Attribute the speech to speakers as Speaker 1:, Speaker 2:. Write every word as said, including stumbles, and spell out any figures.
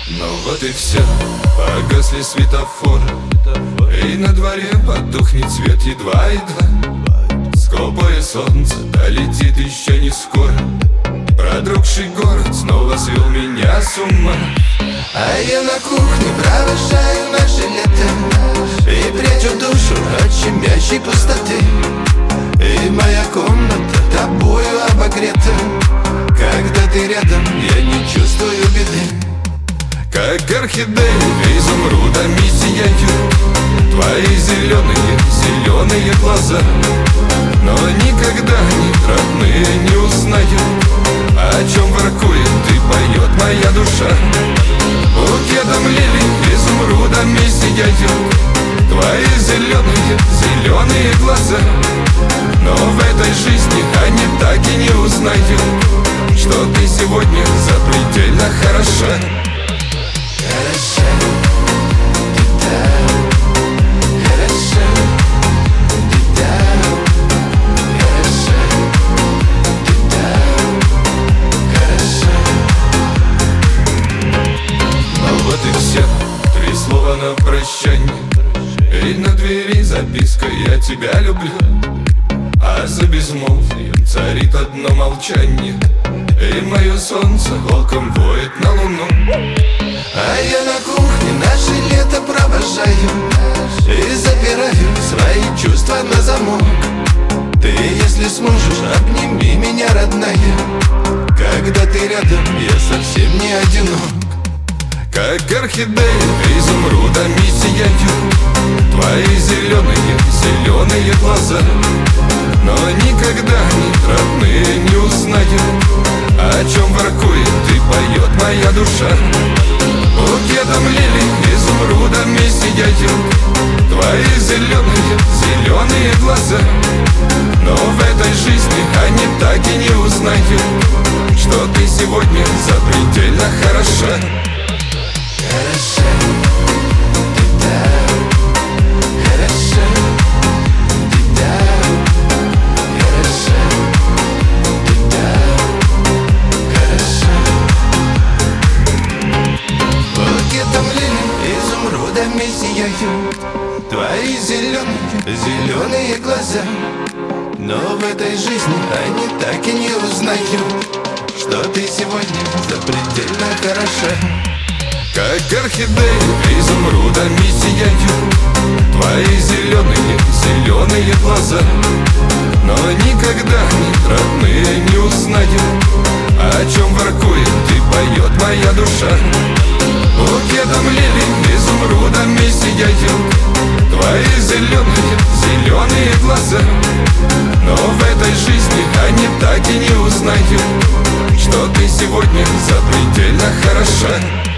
Speaker 1: Ну вот и все, погасли светофоры, и на дворе потухнет свет едва-едва. Скупое солнце долетит еще не скоро. Продрогший город снова свел меня с ума.
Speaker 2: А я на кухне провожаю наше лето и прячу душу от щемящей пустоты. И моя комната тобою обогрета. Когда ты рядом, я не чувствую беды.
Speaker 1: Как орхидеи изумрудами сияют твои зеленые, зеленые глаза. Но никогда они родные не узнают, о чем воркует и поет моя душа. Букетом лилий изумрудами сияют твои зеленые, зеленые глаза. Но в этой жизни они так и не узнают, что ты сегодня запредельно хороша.
Speaker 2: Хороша, ты там, хороша, ты там, хороша, ты там, хороша.
Speaker 1: Ну вот и все, три слова на прощанье, и на двери записка «Я тебя люблю». А за безмолвием царит одно молчание, и мое солнце волком воет на луну.
Speaker 2: А я на кухне наше лето провожаю и запираю свои чувства на замок. Ты, если сможешь, обними меня, родная. Когда ты рядом, я совсем не одинок.
Speaker 1: Как орхидеи изумрудами сияют твои зеленые, зеленые глаза. Но никогда они родные не узнают, о чем воркует и поет моя душа. Букетом лилий изумрудами сияют твои зеленые, зеленые глаза. Но в этой жизни они так и не узнают, что ты сегодня запредельно хороша.
Speaker 2: Хороша, ты там, хороша, ты там, хороша, ты там, хороша. Букетом лилий изумрудами сияют твои зеленые, зеленые глаза. Но в этой жизни они так и не узнают, что ты сегодня запредельно хороша.
Speaker 1: Как орхидеи изумрудами сияют твои зеленые, зеленые глаза. Но никогда они родные не узнают, о чем воркует и поет моя душа. Букетом лилий изумрудами сияют твои зеленые, зеленые глаза. Но в этой жизни они так и не узнают, что ты сегодня запредельно хороша.